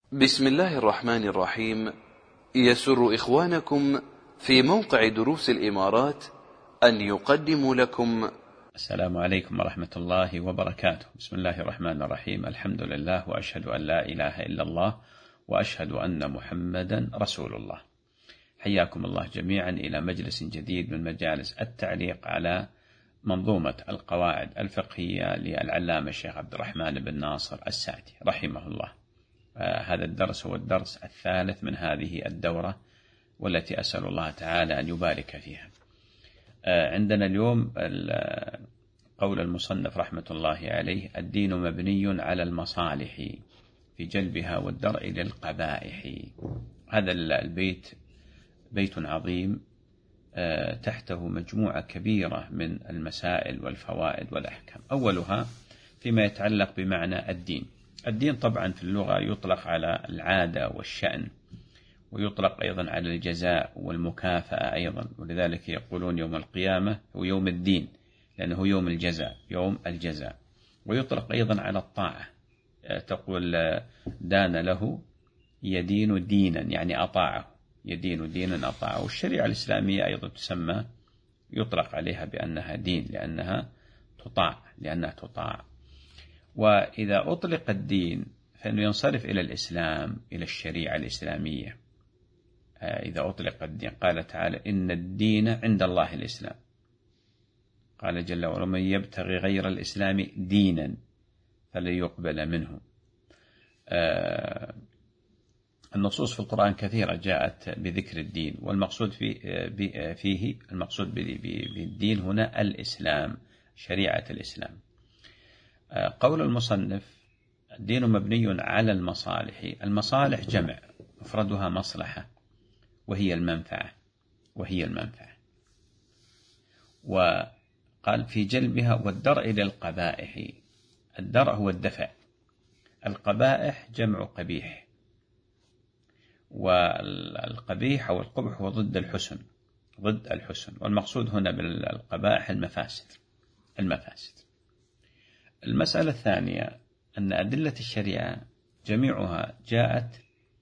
بسم الله الرحمن الرحيم. يسر إخوانكم في موقع دروس الإمارات أن يقدموا لكم السلام عليكم ورحمة الله وبركاته. بسم الله الرحمن الرحيم. الحمد لله، وأشهد أن لا إله إلا الله، وأشهد أن محمدا رسول الله. حياكم الله جميعا إلى مجلس جديد من مجالس التعليق على منظومة القواعد الفقهية للعلامة الشيخ عبد الرحمن بن ناصر السعدي رحمه الله. هذا الدرس هو الدرس الثالث من هذه الدورة، والتي أسأل الله تعالى أن يبارك فيها. عندنا اليوم قول المصنف رحمة الله عليه: الدين مبني على المصالح في جلبها والدرء للقبائح. هذا البيت بيت عظيم تحته مجموعة كبيرة من المسائل والفوائد والأحكام. أولها فيما يتعلق بمعنى الدين. الدين طبعا في اللغة يطلق على العادة والشأن، ويطلق أيضا على الجزاء والمكافأة أيضا، ولذلك يقولون يوم القيامة هو يوم الدين، لأنه يوم الجزاء، يوم الجزاء. ويطلق أيضا على الطاعة، تقول دان له يدين دينا، يعني أطاعه، يدين دينا أطاعه. والشريعة الإسلامية أيضا تسمى، يطلق عليها بأنها دين لأنها تطاع. وإذا أطلق الدين فإنه ينصرف إلى الإسلام، إلى الشريعة الإسلامية. إذا أطلق الدين قال تعالى: إن الدين عند الله الإسلام. قال جل وعلا: من يبتغي غير الإسلام دينا فلن يقبل منه. النصوص في القرآن كثيرة جاءت بذكر الدين، والمقصود فيه المقصود بالدين هنا الإسلام، شريعة الإسلام. قول المصنف: الدين مبني على المصالح. المصالح جمع، مفردها مصلحة، وهي المنفعة. وقال في جلبها والدرء للقبائح. الدرء هو الدفع، القبائح جمع قبيح، والقبيح أو القبح هو ضد الحسن، والمقصود هنا بالقبائح المفاسد. المسألة الثانية أن أدلة الشريعة جميعها جاءت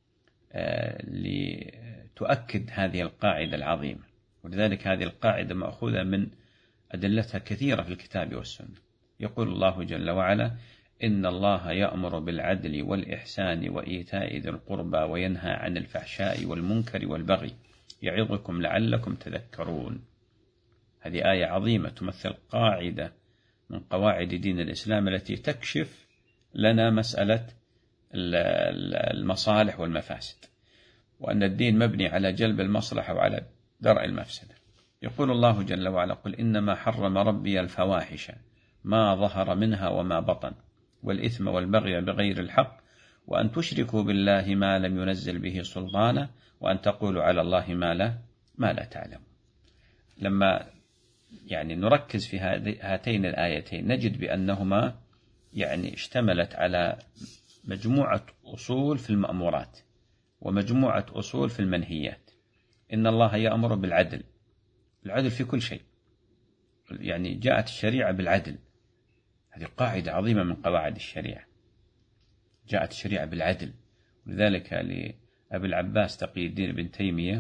لتؤكد هذه القاعدة العظيمة، ولذلك هذه القاعدة مأخوذة من أدلتها كثيرة في الكتاب والسنة. يقول الله جل وعلا: إن الله يأمر بالعدل والإحسان وإيتاء ذي القربى وينهى عن الفحشاء والمنكر والبغي يعظكم لعلكم تذكرون. هذه آية عظيمة تمثل قاعدة من قواعد دين الإسلام التي تكشف لنا مسألة المصالح والمفاسد، وأن الدين مبني على جلب المصلحة وعلى درء المفسدة. يقول الله جل وعلا: قل إنما حرم ربي الفواحش ما ظهر منها وما بطن والإثم والبغي بغير الحق وأن تشركوا بالله ما لم ينزل به سلطانا وأن تقولوا على الله ما لا تعلم. لما نركز في هاتين الآيتين نجد بأنهما اشتملت على مجموعة أصول في المأمورات ومجموعة أصول في المنهيات. إن الله يأمر بالعدل، العدل في كل شيء، جاءت الشريعة بالعدل، هذه قاعدة عظيمة من قواعد الشريعة، جاءت الشريعة بالعدل. ولذلك لأبي العباس تقي الدين ابن تيمية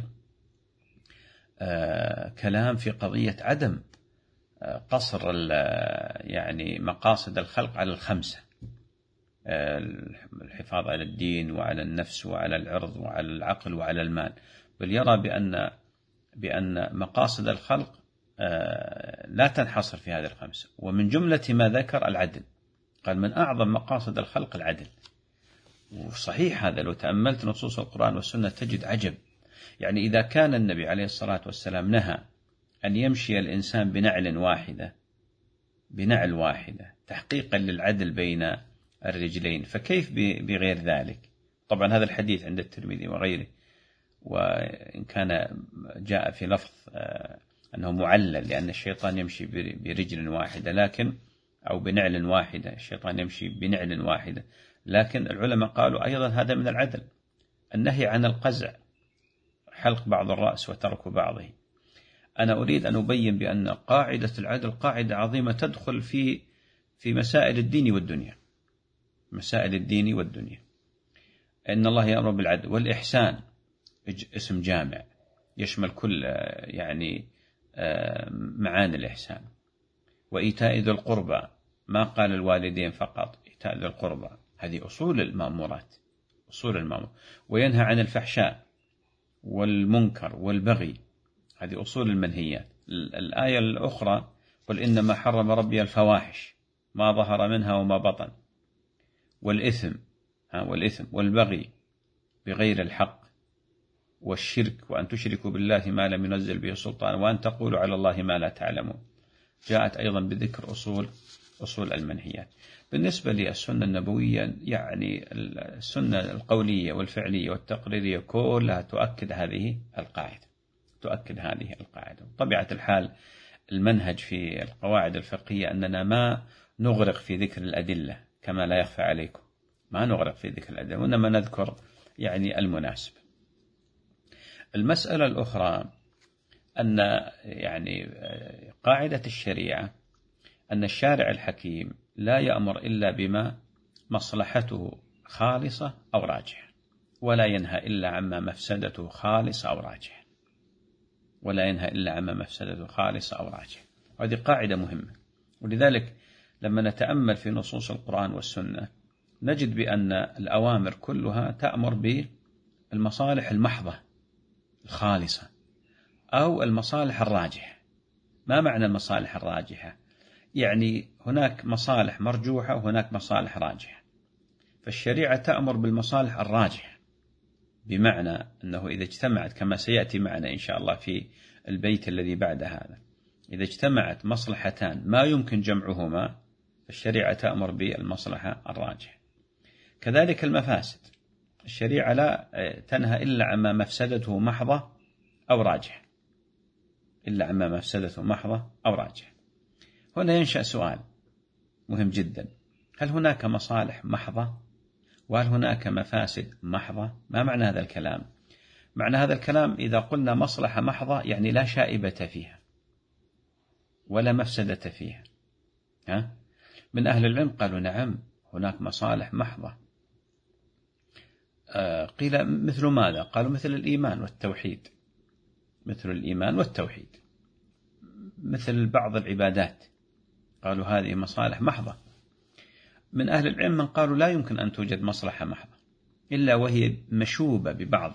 كلام في قضية عدم قصر مقاصد الخلق على الخمسة: الحفاظ على الدين وعلى النفس وعلى العرض وعلى العقل وعلى المال، بل يرى بأن مقاصد الخلق لا تنحصر في هذه الخمسة، ومن جملة ما ذكر العدل. قال: من أعظم مقاصد الخلق العدل. وصحيح هذا، لو تأملت نصوص القرآن والسنة تجد عجب. إذا كان النبي عليه الصلاة والسلام نهى أن يمشي الإنسان بنعل واحدة تحقيقا للعدل بين الرجلين، فكيف بغير ذلك؟ طبعا هذا الحديث عند الترمذي وغيره، وإن كان جاء في لفظ أنه معلل لأن الشيطان يمشي برجل واحدة، أو بنعل واحدة، الشيطان يمشي بنعل واحدة، لكن العلماء قالوا أيضا هذا من العدل. النهي عن القزع، حلق بعض الرأس وترك بعضه. أنا أريد أن أبين بأن قاعدة العدل قاعدة عظيمة تدخل في مسائل الدين والدنيا. إن الله يأمر بالعدل والإحسان اسم جامع يشمل كل يعني معاني الإحسان. وإيتاء ذي القربى، ما قال الوالدين فقط، إيتاء ذي القربى هذه أصول المأمورات، أصول المأمور. وينهى عن الفحشاء والمنكر والبغي، هذه أصول المنهيات. الآية الأخرى قل إنما حرم ربي الفواحش ما ظهر منها وما بطن والإثم والبغي بغير الحق والشرك وأن تشركوا بالله ما لم ينزل به سلطان وأن تقولوا على الله ما لا تعلمون. جاءت أيضا بذكر أصول المنهيات. بالنسبة للسنة النبوية يعني السنة القولية والفعلية والتقريرية كلها تؤكد هذه القاعدة. طبيعة الحال المنهج في القواعد الفقهية أننا ما نغرق في ذكر الأدلة كما لا يخفى عليكم، ما نغرق في ذكر الأدلة وإنما نذكر يعني المناسب. المسألة الأخرى أن يعني قاعدة الشريعة أن الشارع الحكيم لا يأمر إلا بما مصلحته خالصة أو راجحة، ولا ينهى إلا عما مفسدته خالصة أو راجحة، وهذه قاعدة مهمة. ولذلك لما نتأمل في نصوص القرآن والسنة نجد بأن الأوامر كلها تأمر بالمصالح المحضة الخالصة أو المصالح الراجحة. ما معنى المصالح الراجحة؟ يعني هناك مصالح مرجوحة وهناك مصالح راجحة، فالشريعة تأمر بالمصالح الراجحة، بمعنى أنه إذا اجتمعت كما سيأتي معنا إن شاء الله في البيت الذي بعد هذا، إذا اجتمعت مصلحتان ما يمكن جمعهما الشريعة تأمر بالمصلحة الراجحة. كذلك المفاسد، الشريعة لا تنهى إلا عما مفسدته محضة أو راجحة، هنا ينشأ سؤال مهم جدا: هل هناك مصالح محضة وهل هناك مفاسد محضة؟ ما معنى هذا الكلام؟ معنى هذا الكلام إذا قلنا مصلحة محضة يعني لا شائبة فيها ولا مفسدة فيها. من أهل العلم قالوا نعم هناك مصالح محضة. قيل مثل ماذا؟ قالوا مثل الإيمان والتوحيد، مثل بعض العبادات، قالوا هذه مصالح محضة. من أهل العلم من قالوا لا يمكن أن توجد مصلحة محضة إلا وهي مشوبة ببعض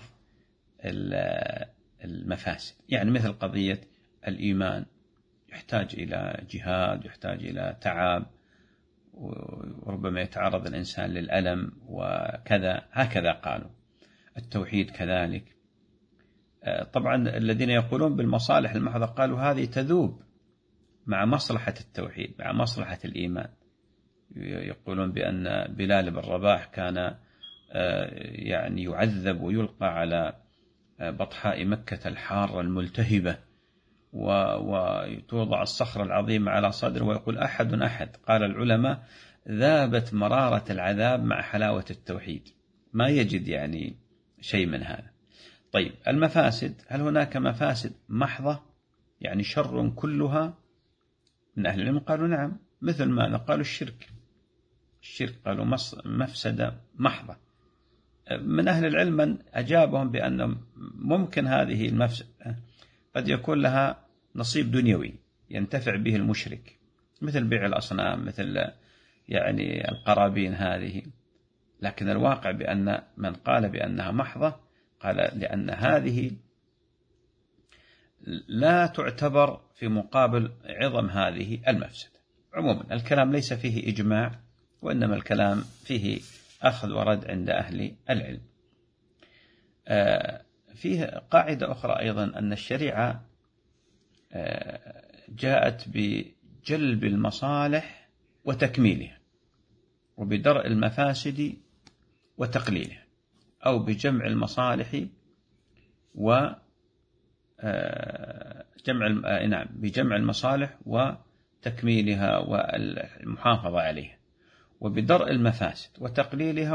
المفاسد، يعني مثل قضية الإيمان يحتاج إلى جهاد، يحتاج إلى تعب، وربما يتعرض الإنسان للألم وكذا، هكذا قالوا. التوحيد كذلك. طبعا الذين يقولون بالمصالح المحضة قالوا هذه تذوب مع مصلحة التوحيد، مع مصلحة الإيمان. يقولون بأن بلال بن رباح كان يعني يعذب ويلقى على بطحاء مكة الحارة الملتهبة، وتوضع الصخرة العظيمة على صدره ويقول أحد. قال العلماء ذابت مرارة العذاب مع حلاوة التوحيد، ما يجد يعني شيء من هذا. طيب المفاسد، هل هناك مفاسد محضة يعني شر كلها؟ من أهل العلم قالوا نعم. مثل ماذا؟ قالوا الشرك قالوا مفسدة محضة. من أهل العلم من أجابهم بأن ممكن هذه المفسدة قد يكون لها نصيب دنيوي ينتفع به المشرك، مثل بيع الأصنام، مثل يعني القرابين هذه. لكن الواقع بأن من قال بأنها محضة قال لأن هذه لا تعتبر في مقابل عظم هذه المفسدة. عموما الكلام ليس فيه إجماع، وإنما الكلام فيه أخذ ورد عند أهل العلم. فيه قاعدة أخرى أيضا، أن الشريعة جاءت بجلب المصالح وتكميلها، وبدرء المفاسد وتقليلها، أو بجمع المصالح بجمع المصالح وتكميلها والمحافظة عليها، وبدرء المفاسد وتقليلها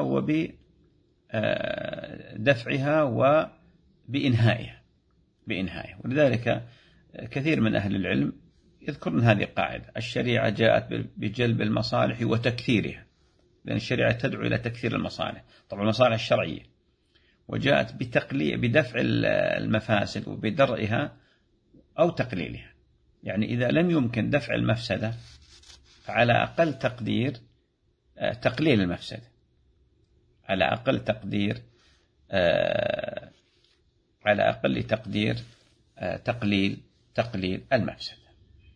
وبدفعها وبإنهائها. ولذلك كثير من أهل العلم يذكرون هذه القاعدة: الشريعة جاءت بجلب المصالح وتكثيرها، لأن الشريعة تدعو إلى تكثير المصالح، طبعا المصالح الشرعية، وجاءت بدفع المفاسد وبدرئها أو تقليلها. يعني إذا لم يمكن دفع المفسدة فعلى أقل تقدير تقليل المفسدة، على أقل تقدير تقليل المفسدة.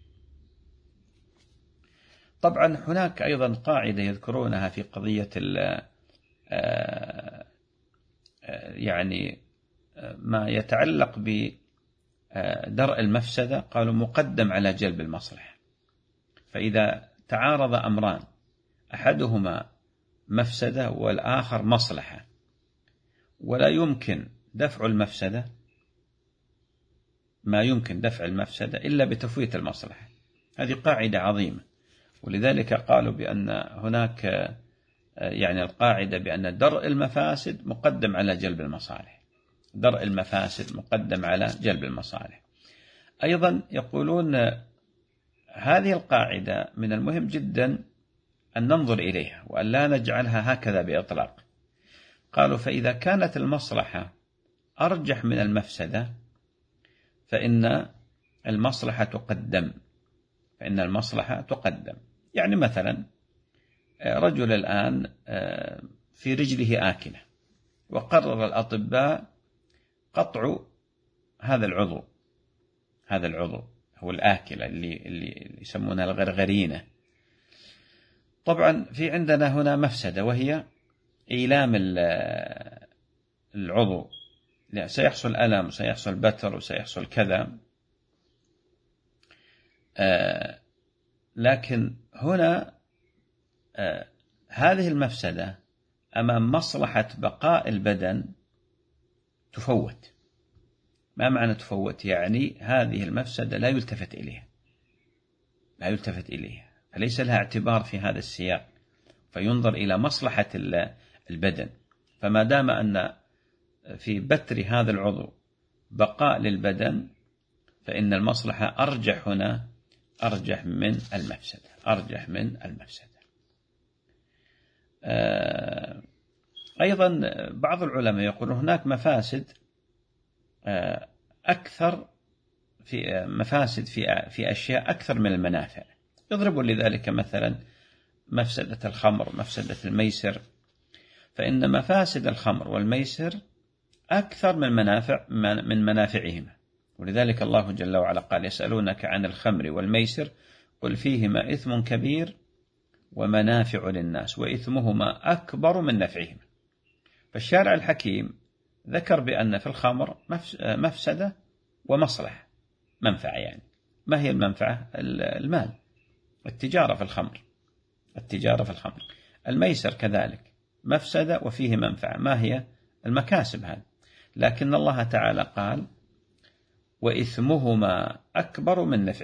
طبعا هناك أيضا قاعدة يذكرونها في قضية يعني ما يتعلق بدرء المفسدة، قالوا مقدم على جلب المصلحة. فإذا تعارض أمران أحدهما مفسدة والآخر مصلحة ولا يمكن دفع المفسدة، ما يمكن دفع المفسدة إلا بتفويت المصلحة، هذه قاعدة عظيمة. ولذلك قالوا بأن هناك يعني القاعدة بأن درء المفاسد مقدم على جلب المصالح، درء المفاسد مقدم على جلب المصالح. أيضا يقولون هذه القاعدة من المهم جدا أن ننظر إليها وأن لا نجعلها هكذا بإطلاق. قالوا فإذا كانت المصلحة أرجح من المفسدة فإن المصلحة تقدم. يعني مثلا رجل الآن في رجله آكلة، وقرر الأطباء قطع هذا العضو هو الآكلة اللي يسمونها الغرغرينة. طبعا في عندنا هنا مفسدة وهي إيلام العضو، سيحصل ألم وسيحصل بتر وسيحصل كذا. لكن هنا هذه المفسدة أمام مصلحة بقاء البدن تفوت. ما معنى تفوت؟ يعني هذه المفسدة لا يلتفت إليها، فليس لها اعتبار في هذا السياق، فينظر إلى مصلحة البدن. فما دام أن في بتر هذا العضو بقاء للبدن فإن المصلحة أرجح من المفسدة. أيضا بعض العلماء يقولون هناك مفاسد أكثر في أشياء أكثر من المنافع. يضربون لذلك مثلا مفسدة الخمر، مفسدة الميسر، فإن مفاسد الخمر والميسر أكثر من منافعهما. ولذلك الله جل وعلا قال يسألونك عن الخمر والميسر قل فيهما إثم كبير ومنافع للناس وإثمهما أكبر من نفعهما. فالشارع الحكيم ذكر بأن في الخمر مفسدة ومصلحة، منفعة. يعني ما هي المنفعة؟ المال، التجارة في الخمر. الميسر كذلك مفسدة وفيه منفعة، ما هي؟ المكاسب هذه. لكن الله تعالى قال وإثمهما أكبر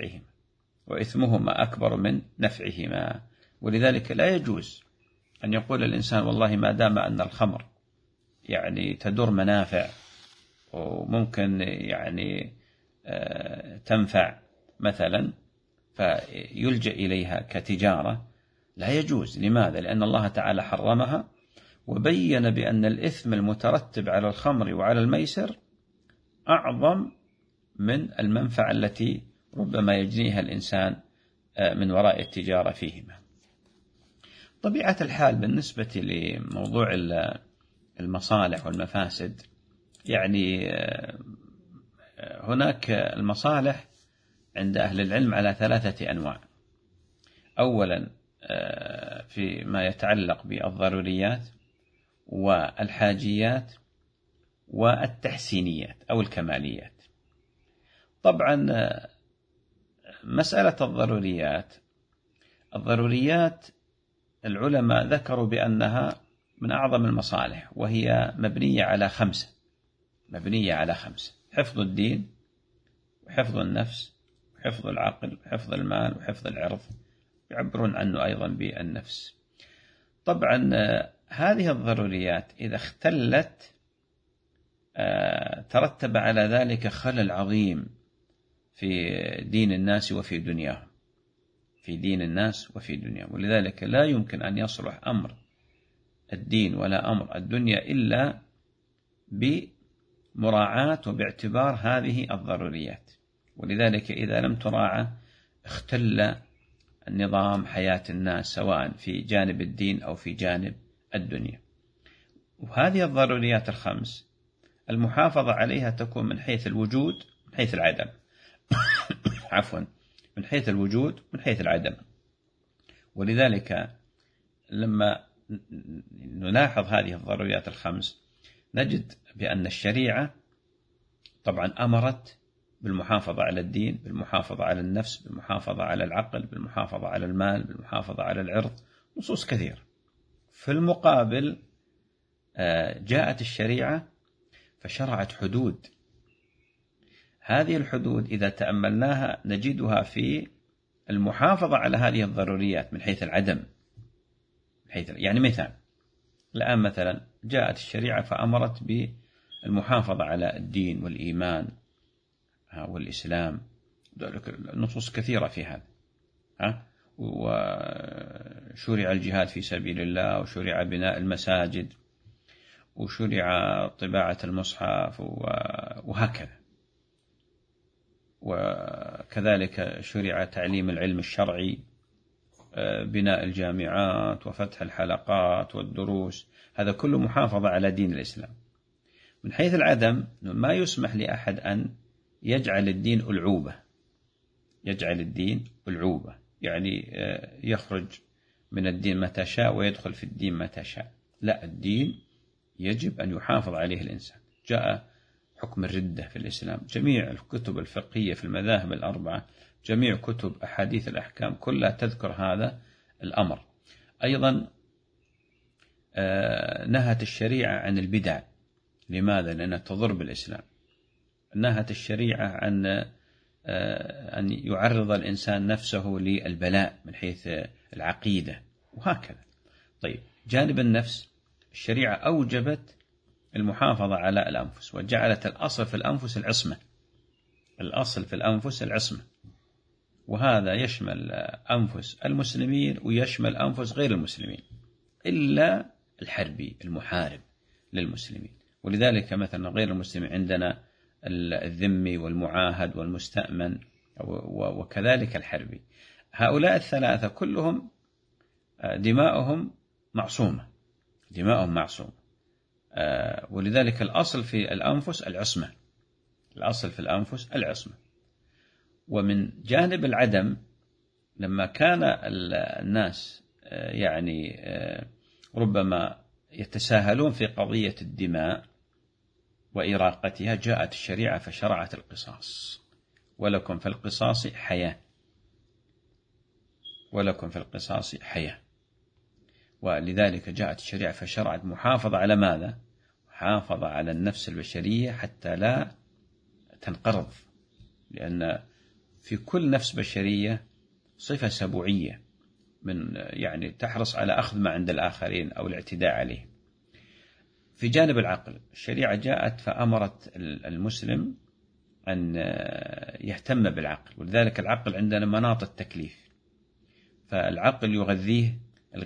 من نفعهما. ولذلك لا يجوز أن يقول الإنسان والله ما دام أن الخمر يعني تدور منافع وممكن يعني تنفع مثلا فيلجأ إليها كتجارة، لا يجوز. لماذا؟ لأن الله تعالى حرمها وبين بأن الإثم المترتب على الخمر وعلى الميسر أعظم من المنفعة التي ربما يجنيها الإنسان من وراء التجارة فيهما. طبيعة الحال بالنسبة لموضوع المصالح والمفاسد، يعني هناك المصالح عند أهل العلم على 3 أنواع. أولا فيما يتعلق بالضروريات والحاجيات والتحسينيات أو الكماليات. طبعا مسألة الضروريات العلماء ذكروا بأنها من أعظم المصالح، وهي مبنية على 5. حفظ الدين وحفظ النفس وحفظ العقل وحفظ المال وحفظ العرض، يعبرون عنه أيضا بالنفس. طبعا هذه الضروريات إذا اختلت ترتب على ذلك خلل عظيم في دين الناس وفي دنياهم. ولذلك لا يمكن أن يصلح أمر الدين ولا أمر الدنيا إلا بمراعاة وباعتبار هذه الضروريات. ولذلك إذا لم تراعى اختل النظام حياة الناس سواء في جانب الدين أو في جانب الدنيا. وهذه الضروريات الخمس المحافظة عليها تكون من حيث الوجود من حيث العدم عفوا من حيث الوجود من حيث العدم. ولذلك لما نلاحظ هذه الضروريات الخمس نجد بأن الشريعة طبعا أمرت بالمحافظة على الدين، بالمحافظة على النفس، بالمحافظة على العقل، بالمحافظة على المال، بالمحافظة على العرض، نصوص كثير. في المقابل جاءت الشريعة فشرعت حدود. هذه الحدود إذا تأملناها نجدها في المحافظة على هذه الضروريات من حيث العدم. يعني مثال الآن مثلا جاءت الشريعة فأمرت بالمحافظة على الدين والإيمان والإسلام، نصوص كثيرة في هذا. وشرع الجهاد في سبيل الله، وشرع بناء المساجد، وشرع طباعة المصحف، وهكذا. وكذلك شرع تعليم العلم الشرعي، بناء الجامعات وفتح الحلقات والدروس، هذا كله محافظة على دين الإسلام. من حيث العدم ما يسمح لأحد أن يجعل الدين ألعوبة، يجعل الدين ألعوبة، يعني يخرج من الدين متى شاء ويدخل في الدين متى شاء. لا، الدين يجب أن يحافظ عليه الإنسان. جاء حكم الردة في الإسلام، جميع الكتب الفقهية في المذاهب الأربعة، جميع كتب أحاديث الأحكام كلها تذكر هذا الأمر. أيضا نهت الشريعة عن البدع. لماذا؟ لأنها تضر بالإسلام. نهت الشريعة عن أن يعرض الإنسان نفسه للبلاء من حيث العقيدة، وهكذا. طيب، جانب النفس الشريعة أوجبت المحافظة على الأنفس، وجعلت الأصل في الأنفس العصمة. الأصل في الأنفس العصمة، وهذا يشمل أنفس المسلمين ويشمل أنفس غير المسلمين إلا الحربي المحارب للمسلمين. ولذلك مثلا غير المسلمين عندنا الذمي والمعاهد والمستأمن وكذلك الحربي. هؤلاء الثلاثة كلهم دماؤهم معصومة، دماؤهم معصومة. ولذلك الأصل في الأنفس العصمة، الأصل في الأنفس العصمة. ومن جانب العدم لما كان الناس يعني ربما يتساهلون في قضية الدماء وإراقتها، جاءت الشريعة فشرعت القصاص. ولكم في القصاص حياة، ولكم في القصاص حياة. ولذلك جاءت الشريعة فشرعت محافظة على ماذا؟ محافظة على النفس البشرية حتى لا تنقرض، لأن في كل نفس بشرية صفة سبوعية، من يعني تحرص على أخذ ما عند الآخرين أو الاعتداء عليه. في جانب العقل الشريعة جاءت فأمرت المسلم أن يهتم بالعقل، ولذلك العقل عندنا مناط التكليف. فالعقل يغذيه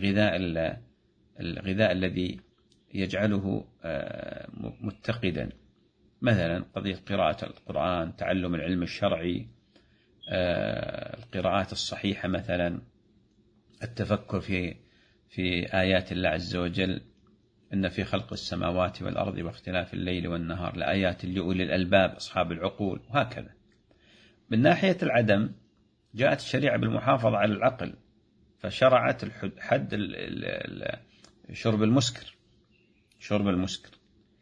الغذاء الذي يجعله متقدا، مثلا قضية قراءة القرآن، تعلم العلم الشرعي، القراءات الصحيحة، مثلا التفكر في آيات الله عز وجل، إن في خلق السماوات والأرض واختلاف الليل والنهار لآيات لأولي الألباب أصحاب العقول، وهكذا. من ناحية العدم جاءت الشريعة بالمحافظة على العقل، فشرعت حد شرب المسكر، شرب المسكر.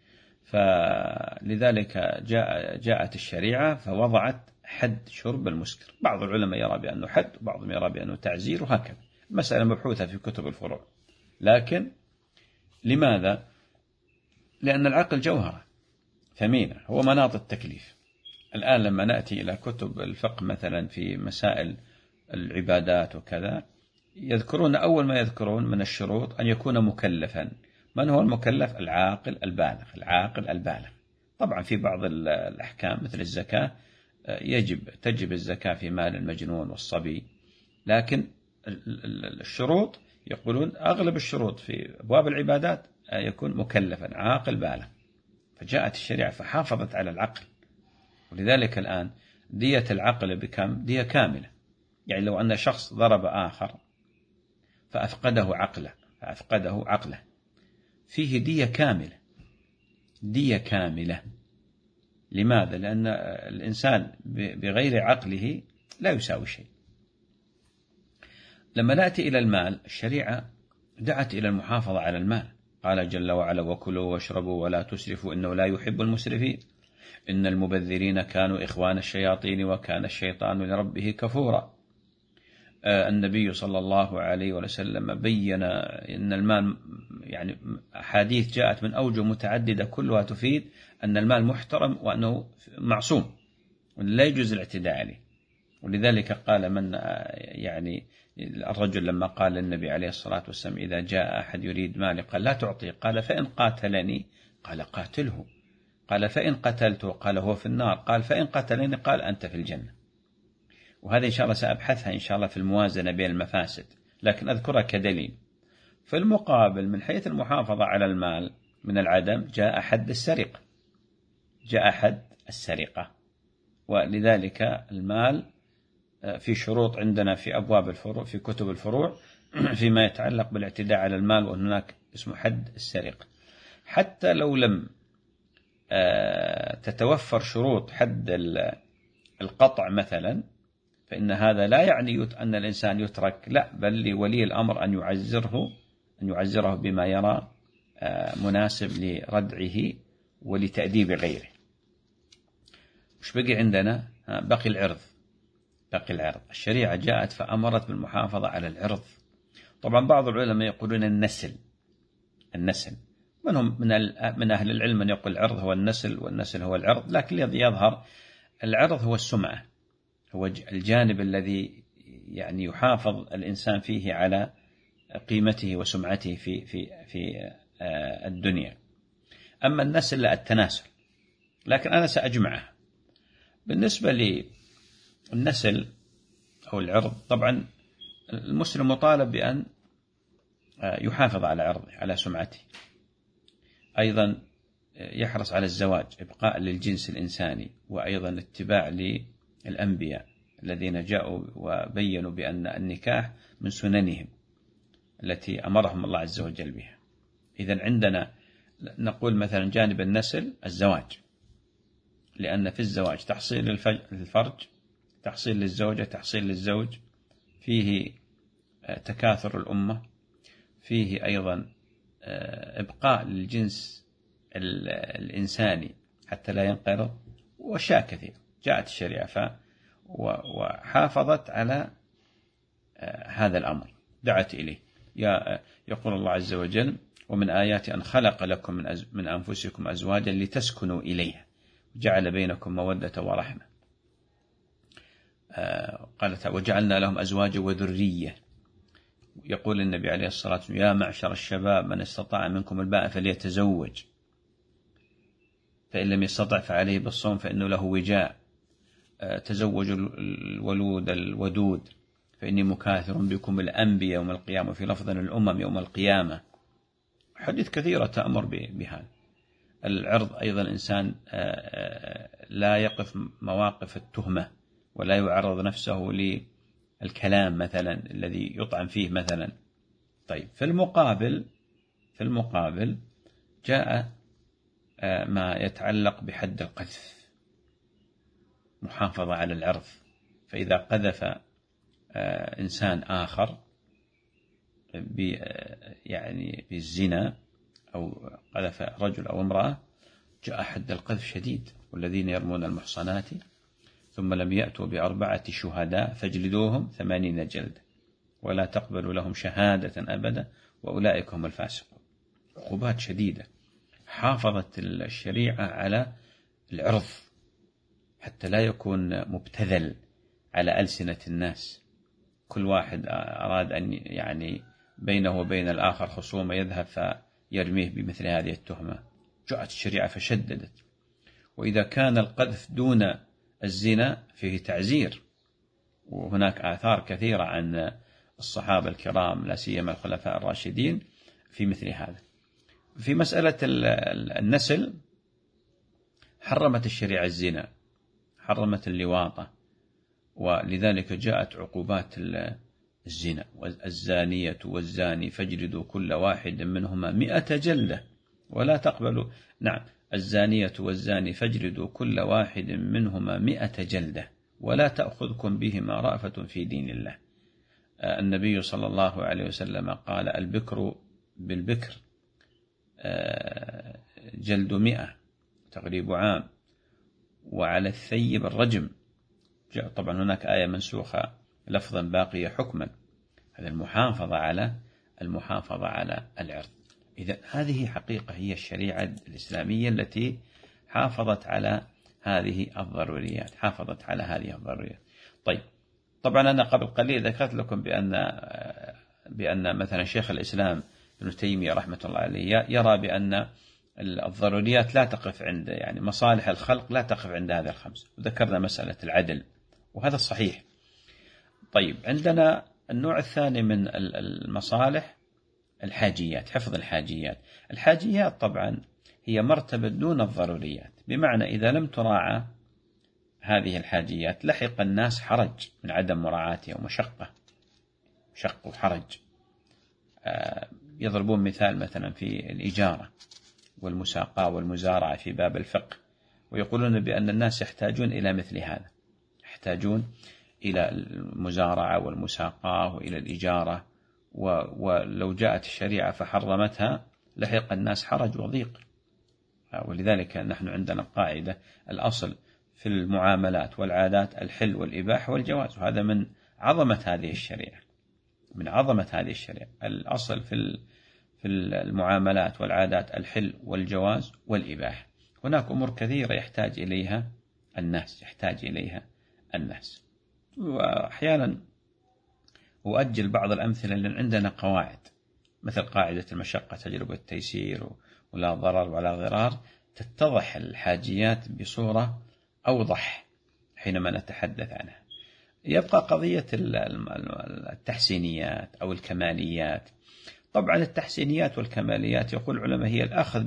فلذلك جاءت الشريعة فوضعت حد شرب المسكر. بعض العلماء يرى بأنه حد، وبعضهم يرى بأنه تعزير، وهكذا. مسألة مبحوثة في كتب الفروع. لكن لماذا؟ لأن العقل جوهرة ثمينة، هو مناط التكليف. الآن لما نأتي إلى كتب الفقه مثلا في مسائل العبادات وكذا، يذكرون أول ما يذكرون من الشروط أن يكون مكلفا. من هو المكلف؟ العاقل البالغ، العاقل البالغ. طبعا في بعض الأحكام مثل الزكاة تجب الزكاة في مال المجنون والصبي، لكن الشروط يقولون أغلب الشروط في أبواب العبادات يكون مكلفا عاقل بالغ، فجاءت الشريعة فحافظت على العقل. ولذلك الآن دية العقل بكم؟ دية كاملة. يعني لو أن شخص ضرب آخر فأفقده عقله فيه دية كاملة، دية كاملة. لماذا؟ لأن الإنسان بغير عقله لا يساوي شيء. لما نأتي إلى المال، الشريعة دعت إلى المحافظة على المال. قال جل وعلا: وكلوا واشربوا ولا تسرفوا إنه لا يحب المسرفين إن المبذرين كانوا إخوان الشياطين وكان الشيطان لربه كفورا. النبي صلى الله عليه وسلم بين أن المال، يعني أحاديث جاءت من أوجه متعددة كلها تفيد أن المال محترم وأنه معصوم لا يجوز الاعتداء عليه. ولذلك قال من يعني الرجل لما قال للنبي عليه الصلاة والسلام: إذا جاء أحد يريد مالي قال: لا تعطيه. قال: فإن قاتلني؟ قال: قاتله. قال: فإن قتلته؟ قال: هو في النار. قال: فإن قتلني؟ قال: أنت في الجنة. وهذا إن شاء الله سأبحثها إن شاء الله في الموازنة بين المفاسد، لكن أذكرها كدليل. في المقابل من حيث المحافظة على المال من العدم جاء حد السرقة. ولذلك المال في شروط عندنا في أبواب الفروع في كتب الفروع فيما يتعلق بالاعتداء على المال، وهناك اسمه حد السرقة. حتى لو لم تتوفر شروط حد القطع مثلا، فإن هذا لا يعني أن الإنسان يترك، لا، بل لولي الأمر أن يعزره بما يرى مناسب لردعه ولتأديب غيره. وش بقي عندنا؟ بقي العرض. الشريعة جاءت فأمرت بالمحافظة على العرض. طبعا بعض العلماء يقولون النسل. منهم من أهل العلم من يقول العرض هو النسل والنسل هو العرض، لكن الذي يظهر العرض هو السمعة، هو الجانب الذي يعني يحافظ الإنسان فيه على قيمته وسمعته في الدنيا. أما النسل لا، التناسل. لكن أنا سأجمعها. بالنسبة للنسل أو العرض، طبعا المسلم مطالب بأن يحافظ على عرضه على سمعته. أيضا يحرص على الزواج إبقاء للجنس الإنساني، وأيضا اتباع للأنبياء الذين جاءوا وبينوا بأن النكاح من سننهم التي أمرهم الله عز وجل بها. إذن عندنا نقول مثلا جانب النسل الزواج، لأن في الزواج تحصيل الفرج، تحصيل للزوجة، تحصيل للزوج، فيه تكاثر الأمة، فيه أيضا إبقاء للجنس الإنساني حتى لا ينقرض، وأشياء كثيرة جاءت الشريعة وحافظت على هذا الأمر، دعت إليه. يقول الله عز وجل: ومن آيات أن خلق لكم من أنفسكم أزواجا لتسكنوا إليها جعل بينكم مودة ورحمة. قالت: وجعلنا لهم أزواجا وذرية. يقول النبي عليه الصلاة والسلام: يا معشر الشباب من استطاع منكم الباء فليتزوج، فإن لم يستطع فعليه بالصوم فإنه له وجاء. تزوجوا الولود الودود فإني مكاثر بكم الأنبياء يوم القيامة، في لفظ الأمم يوم القيامة. حديث كثيرة تأمر بهذا. العرض أيضا الإنسان لا يقف مواقف التهمة، ولا يعرض نفسه للكلام مثلا الذي يطعن فيه مثلا. طيب، في المقابل جاء ما يتعلق بحد القذف، محافظة على العرض. فإذا قذف إنسان آخر يعني بالزنا، أو قذف رجل أو امرأة، جاء حد القذف شديد: والذين يرمون المحصنات ثم لم يأتوا ب4 شهداء فاجلدوهم 80 جلدة ولا تقبلوا لهم شهادة أبدا وأولئك هم الفاسقون. عقوبات شديدة. حافظت الشريعة على العرض حتى لا يكون مبتذل على ألسنة الناس. كل واحد أراد أن يعني بينه وبين الآخر خصومة يذهب فيرميه بمثل هذه التهمة. جاءت الشريعة فشددت. وإذا كان القذف دون الزنا فيه تعزير. وهناك آثار كثيرة عن الصحابة الكرام لا سيما الخلفاء الراشدين في مثل هذا. في مسألة النسل حرمت الشريعة الزنا، حرمت اللواطة، ولذلك جاءت عقوبات الزنا: الزانية والزاني فاجلدوا كل واحد منهما 100 جلدة ولا تقبلوا. نعم، الزانية والزاني فاجلدوا كل واحد منهما 100 جلدة ولا تأخذكم بهما رأفة في دين الله. النبي صلى الله عليه وسلم قال: البكر بالبكر جلد 100 تغريب عام، وعلى الثيب الرجم. طبعا هناك آية منسوخة لفظا باقية حكما، هذا المحافظة على العرض. إذا هذه حقيقة هي الشريعة الإسلامية التي حافظت على هذه الضروريات، طيب، طبعا أنا قبل قليل ذكرت لكم بأن مثلا شيخ الإسلام ابن تيمية رحمة الله عليه يرى بأن الضروريات لا تقف عند، يعني مصالح الخلق لا تقف عند هذه الخمس، وذكرنا مسألة العدل وهذا الصحيح. طيب، عندنا النوع الثاني من المصالح الحاجيات، حفظ الحاجيات طبعا هي مرتبة دون الضروريات، بمعنى إذا لم تراعى هذه الحاجيات لحق الناس حرج من عدم مراعاتها ومشقة، شق وحرج. يضربون مثال مثلا في الإجارة والمساقاة والمزارعة في باب الفقه، ويقولون بأن الناس يحتاجون إلى مثل هذا، يحتاجون إلى المزارعة والمساقاة وإلى الإجارة، ولو جاءت الشريعة فحرمتها لحق الناس حرج وضيق. ولذلك نحن عندنا قاعدة: الأصل في المعاملات والعادات الحل والإباحة والجواز، وهذا من عظمة هذه الشريعة، الأصل في المعاملات والعادات الحل والجواز والإباحة. هناك أمور كثيرة يحتاج إليها الناس. وأحيانا أؤجل بعض الأمثلة لأن عندنا قواعد، مثل قاعدة المشقة تجلب التيسير، ولا ضرر ولا ضرار، تتضح الحاجيات بصورة أوضح حينما نتحدث عنها. يبقى قضية التحسينيات أو الكماليات. طبعا التحسينيات والكماليات يقول العلماء هي الأخذ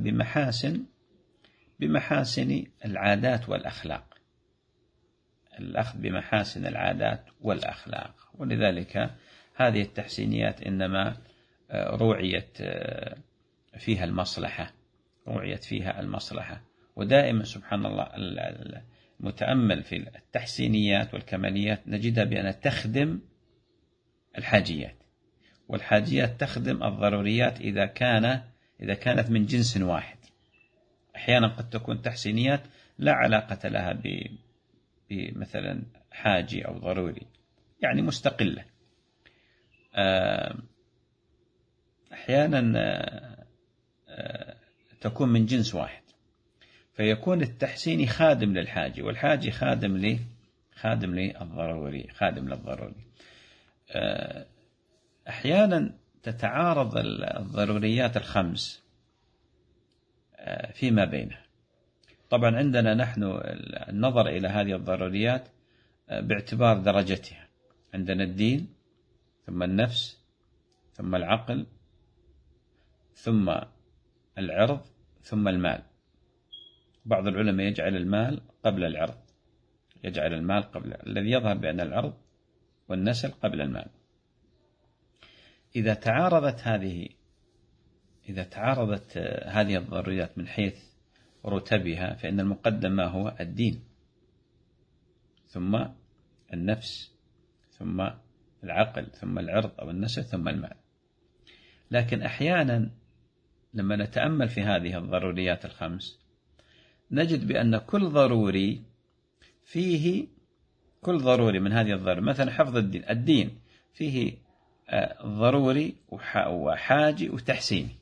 بمحاسن العادات والأخلاق، ولذلك هذه التحسينيات إنما روعيت فيها المصلحة. ودائما سبحان الله المتأمل في التحسينيات والكماليات نجدها بأن تخدم الحاجيات، والحاجيات تخدم الضروريات إذا كانت من جنس واحد. أحيانا قد تكون تحسينيات لا علاقة لها بمثلا حاجي أو ضروري، يعني مستقلة. أحيانا تكون من جنس واحد، فيكون التحسيني خادم للحاجي، والحاجي خادم للضروري. أحيانا تتعارض الضروريات الخمس فيما بينها. طبعا عندنا نحن النظر إلى هذه الضروريات باعتبار درجتها، عندنا الدين، ثم النفس، ثم العقل، ثم العرض، ثم المال. بعض العلماء يجعل المال قبل العرض، الذي يظهر بأن العرض والنسل قبل المال. إذا تعارضت هذه الضروريات من حيث رتبها، فإن المقدم ما هو الدين، ثم النفس، ثم العقل، ثم العرض أو النسل، ثم المال. لكن أحيانا لما نتأمل في هذه الضروريات الخمس نجد بأن كل ضروري من هذه الضروري، مثلا حفظ الدين فيه ضروري وحاجي وتحسيني،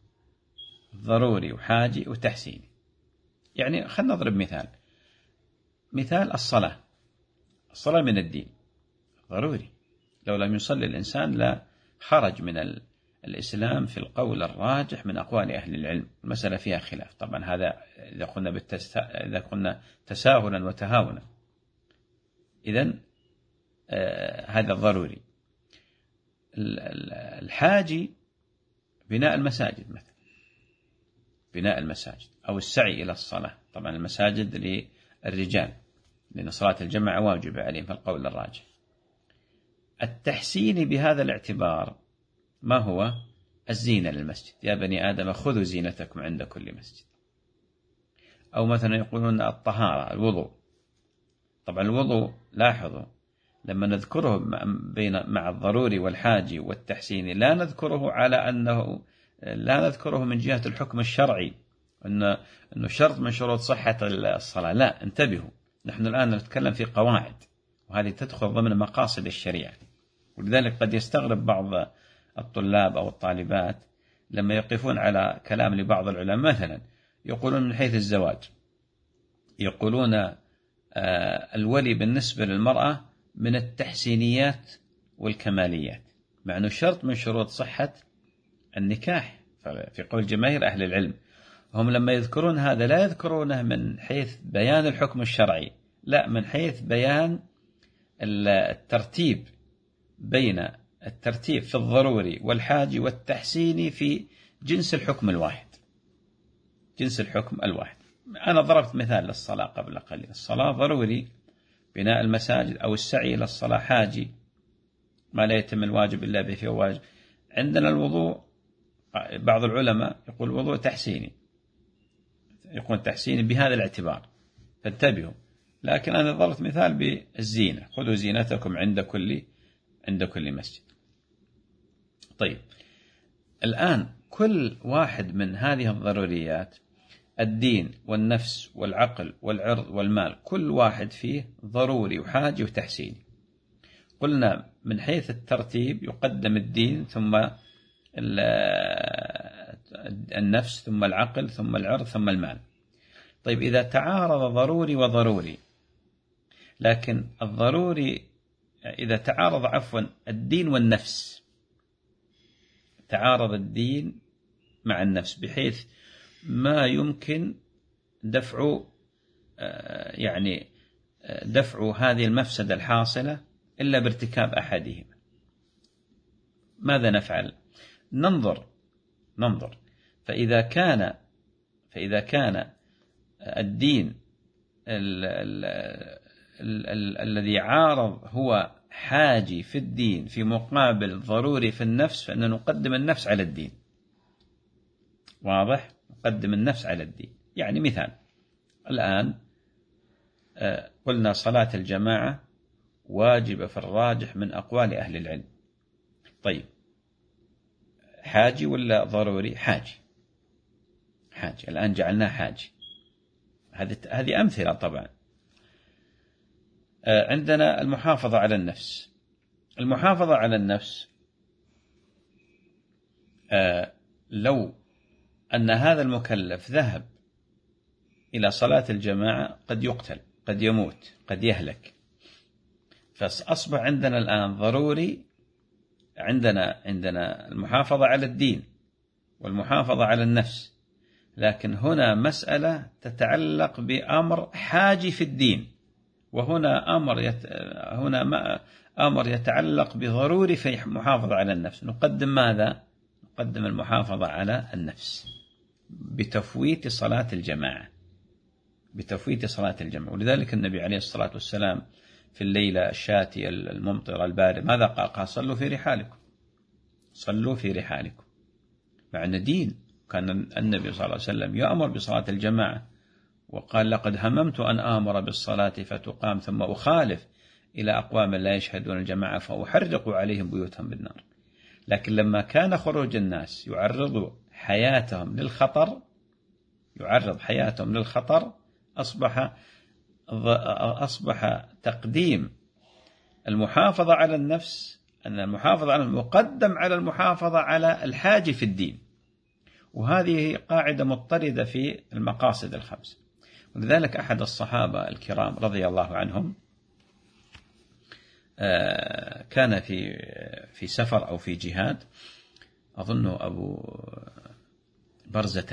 يعني خلينا نضرب مثال الصلاة من الدين ضروري، لو لم يصلي الإنسان لا خرج من الإسلام في القول الراجح من أقوال أهل العلم. المسألة فيها خلاف طبعا، هذا إذا قلنا تساهلا وتهاونا. إذن هذا ضروري. الحاجي بناء المساجد مثلا، بناء المساجد أو السعي إلى الصلاة. طبعا المساجد للرجال لأن صلاة الجماعة واجبة عليهم في القول الراجح. التحسين بهذا الاعتبار ما هو؟ الزينة للمسجد، يا بني آدم خذوا زينتكم عند كل مسجد. أو مثلا يقولون الطهارة، الوضوء. طبعا الوضوء لاحظوا لما نذكره مع الضروري والحاجي والتحسين لا نذكره على أنه لا نذكره من جهة الحكم الشرعي أنه شرط من شروط صحة الصلاة، لا، انتبهوا، نحن الآن نتكلم في قواعد وهذه تدخل ضمن مقاصد الشريعة. ولذلك قد يستغرب بعض الطلاب أو الطالبات لما يقفون على كلام لبعض العلماء، مثلا يقولون من حيث الزواج، يقولون الولي بالنسبة للمرأة من التحسينيات والكماليات، مع أنه شرط من شروط صحة النكاح في قول جماهير أهل العلم. هم لما يذكرون هذا لا يذكرونه من حيث بيان الحكم الشرعي، لا، من حيث بيان الترتيب بين الترتيب في الضروري والحاجي والتحسيني في جنس الحكم الواحد، جنس الحكم الواحد. أنا ضربت مثال للصلاة قبل قليل، الصلاة ضروري بناء المساجد أو السعي إلى الصلاة حاجي، ما لا يتم الواجب إلا به فيه واجب. عندنا الوضوء بعض العلماء يقول الوضوء تحسيني، يقول تحسيني بهذا الاعتبار، فانتبهوا. لكن أنا ضربت مثال بالزينة، خذوا زينتكم عند كل مسجد. طيب الآن كل واحد من هذه الضروريات، الدين والنفس والعقل والعرض والمال، كل واحد فيه ضروري وحاجي وتحسيني. قلنا من حيث الترتيب يقدم الدين ثم النفس ثم العقل ثم العرض ثم المال. طيب إذا تعارض ضروري وضروري، لكن الضروري إذا تعارض الدين والنفس، تعارض الدين مع النفس بحيث ما يمكن دفع هذه المفسدة الحاصلة إلا بارتكاب أحدهما، ماذا نفعل؟ ننظر فإذا كان الدين الذي عارض هو حاجي في الدين في مقابل ضروري في النفس، فإن نقدم النفس على الدين. واضح؟ نقدم النفس على الدين. يعني مثال الآن قلنا صلاة الجماعة واجبة في الراجح من أقوال أهل العلم. طيب حاجي ولا ضروري؟ حاجي. الآن جعلناه حاجي. هذه أمثلة. طبعا عندنا المحافظة على النفس. المحافظة على النفس لو أن هذا المكلف ذهب إلى صلاة الجماعة قد يقتل، قد يموت، قد يهلك. فأصبح عندنا الآن ضروري، عندنا المحافظة على الدين والمحافظة على النفس، لكن هنا مسألة تتعلق بأمر حاجي في الدين، وهنا أمر يتعلق بضروري في المحافظة على النفس. نقدم ماذا؟ نقدم المحافظة على النفس بتفويت صلاة الجماعة، ولذلك النبي عليه الصلاة والسلام في الليلة الشاتية الممطرة الباردة ماذا قال؟ قال صلوا في رحالكم. مع أن دين كان النبي صلى الله عليه وسلم يأمر بصلاة الجماعة، وقال لقد هممت أن آمر بالصلاة فتقام ثم أخالف إلى أقوام لا يشهدون الجماعة فأحرق عليهم بيوتهم بالنار. لكن لما كان خروج الناس يعرض حياتهم للخطر أصبح تقديم المحافظة على النفس، أن المحافظة على مقدم على المحافظة على الحاج في الدين. وهذه قاعدة مضطردة في المقاصد الخمس. ولذلك أحد الصحابة الكرام رضي الله عنهم كان في سفر أو في جهاد، أظن أبو برزة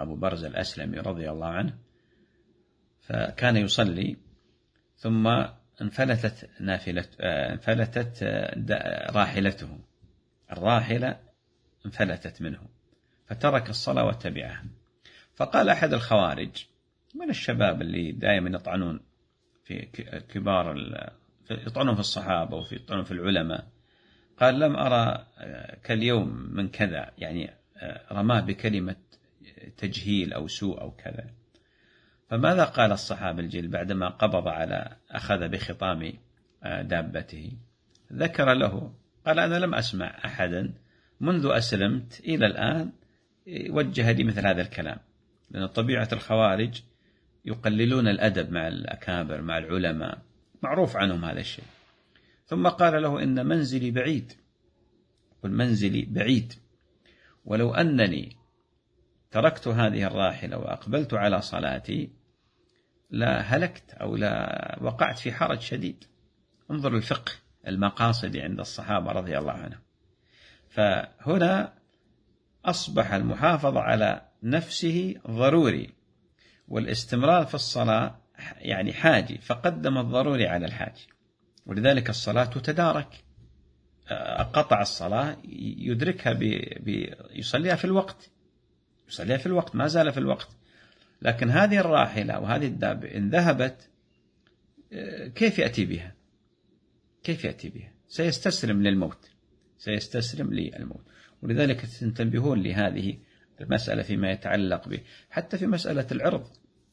الأسلمي رضي الله عنه، فكان يصلي ثم انفلتت راحلته، الراحلة انفلتت منه، فترك الصلاة وتبعها. فقال أحد الخوارج من الشباب اللي دائما يطعنون في كبار، يطعنون في الصحابة يطعنون في العلماء، قال لم أرى كاليوم من كذا، يعني رماه بكلمة تجهيل أو سوء أو كذا. فماذا قال الصحابي الجليل بعدما قبض أخذ بخطام دابته؟ ذكر له، قال أنا لم أسمع أحدا منذ أسلمت إلى الآن وجه لي مثل هذا الكلام، لأن طبيعة الخوارج يقللون الأدب مع الأكابر مع العلماء، معروف عنهم هذا الشيء. ثم قال له إن منزلي بعيد، قل منزلي بعيد، ولو أنني تركت هذه الراحلة وأقبلت على صلاتي لا هلكت أو لا وقعت في حرج شديد. انظر الفقه المقاصد عند الصحابة رضي الله عنهم. فهنا أصبح المحافظة على نفسه ضروري، والاستمرار في الصلاة يعني حاجي، فقدم الضروري على الحاجي. ولذلك الصلاة تتدارك، قطع الصلاة يدركها يصليها في الوقت، يصليها في الوقت، ما زال في الوقت. لكن هذه الراحلة وهذه الدابة إن ذهبت كيف يأتي بها؟ كيف يأتي بها؟ سيستسلم للموت، سيستسلم للموت. ولذلك تنتبهون لهذه المسألة فيما يتعلق به. حتى في مسألة العرض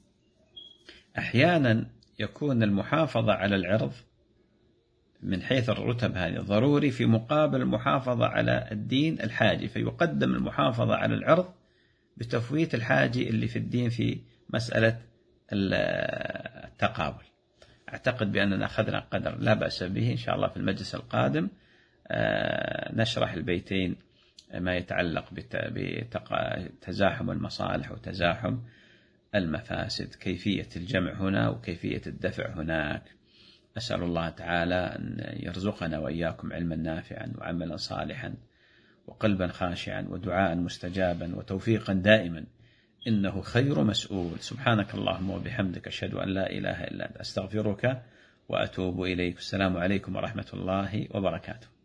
أحيانا يكون المحافظة على العرض من حيث الرتب هذه ضروري في مقابل المحافظة على الدين الحاجي، فيقدم المحافظة على العرض بتفويت الحاجي اللي في الدين في مسألة التقابل. أعتقد بأننا أخذنا قدر لا بأس به. إن شاء الله في المجلس القادم نشرح البيتين ما يتعلق بتزاحم المصالح وتزاحم المفاسد، كيفية الجمع هنا وكيفية الدفع هناك. أسأل الله تعالى أن يرزقنا وإياكم علما نافعا وعملا صالحا وقلبا خاشعا ودعاء مستجابا وتوفيقا دائما، إنه خير مسؤول. سبحانك اللهم وبحمدك، أشهد أن لا إله إلا أنت، أستغفرك وأتوب إليك. السلام عليكم ورحمة الله وبركاته.